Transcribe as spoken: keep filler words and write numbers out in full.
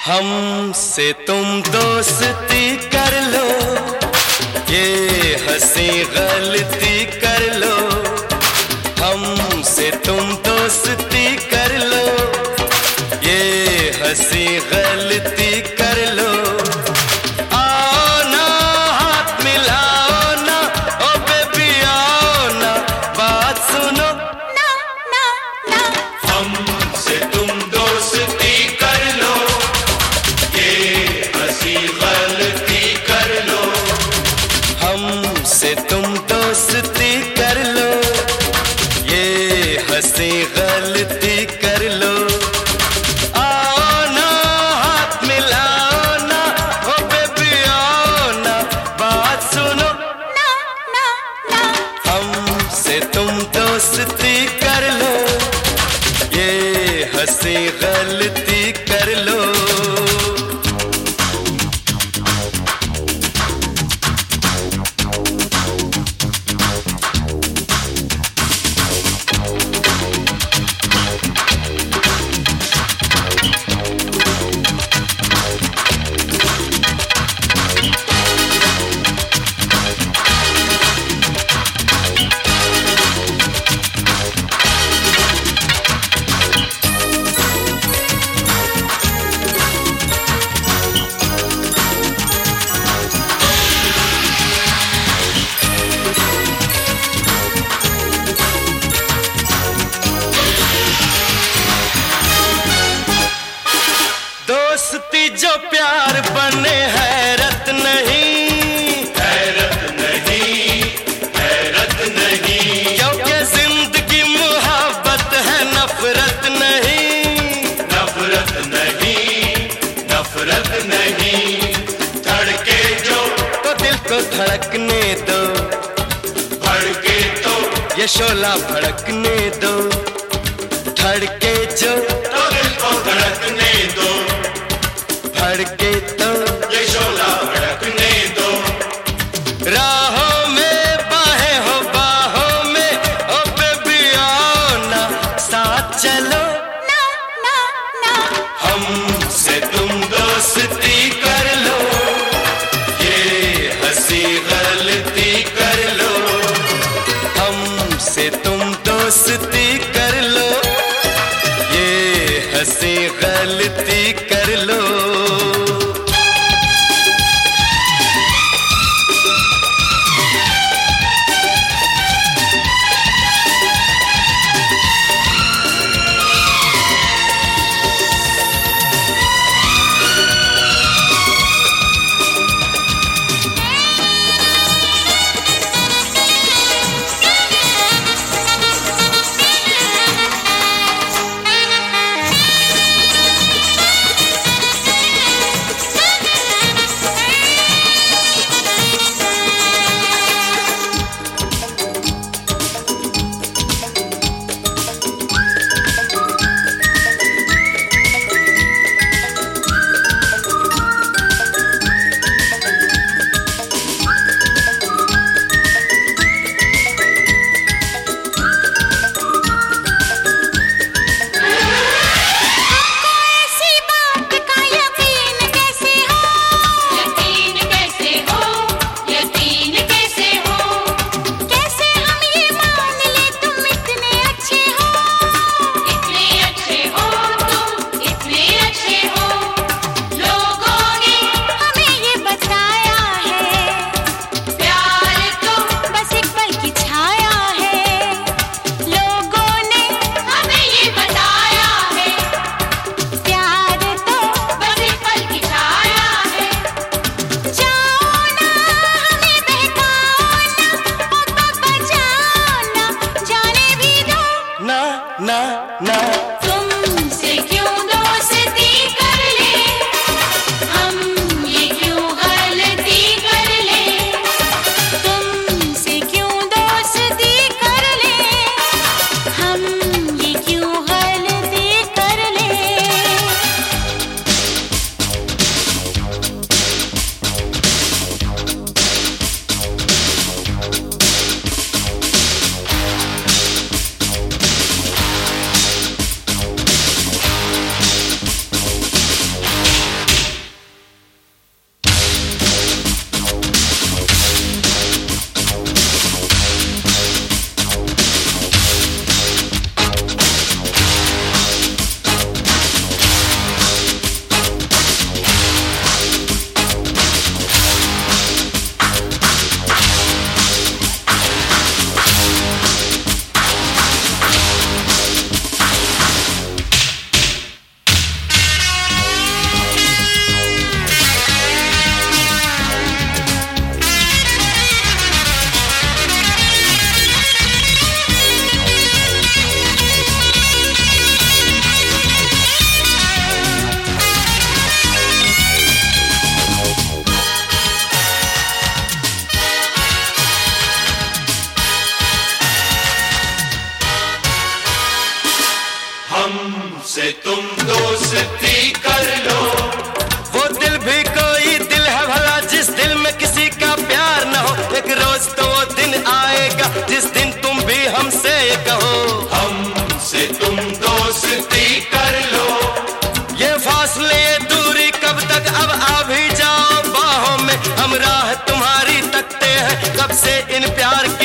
हमसे तुम दोस्ती कर लो, ये हंसी गलती कर लो। हमसे तुम दोस्ती कर लो, ये हंसी गलती कर लो। आओ ना हाथ मिलाओ ना, ओ बेबी आओ ना, बात सुनो ना ना ना। हमसे तुम दोस्ती कर लो, ये हंसी गलती कर लो। हमसे तुम दोस्ती कर लो, ये हंसी गलती कर लो। आओ ना हाथ मिलाओ ना, ओ बेबी आओ ना, बात सुनो ना ना ना। हमसे तुम दोस्ती कर लो, ये हंसी गलती कर लो। दोस्ती जो प्यार बने हैरत नहीं, हैरत नहीं, हैरत नहीं। क्योंकि जिंदगी मोहब्बत है, नफरत नहीं, नफरत नहीं, नफरत नहीं। धड़के जो तो दिल को धड़कने दो, भड़के तो ये शोला भड़कने दो। धड़के जो तो दिल को धड़कने दो, भड़के तो ये शोला भड़कने दो। राहों में बाहें हो बाहों में, ओ बेबी आओ ना, साथ चलो ना ना ना। हमसे तुम दोस्ती कर लो, ये हंसी गलती कर लो। हमसे तुम दोस्ती कर लो, ये हंसी गलती कर लो। हमसे तुम दोस्ती कर लो। वो दिल भी कोई दिल है भला जिस दिल में किसी का प्यार न हो। एक रोज तो वो दिन आएगा जिस दिन तुम भी हमसे कहो हमसे तुम दोस्ती कर लो। ये फासले दूरी कब तक, अब आ भी जाओ बाहों में, हम राह तुम्हारी तकते हैं कब से इन प्यार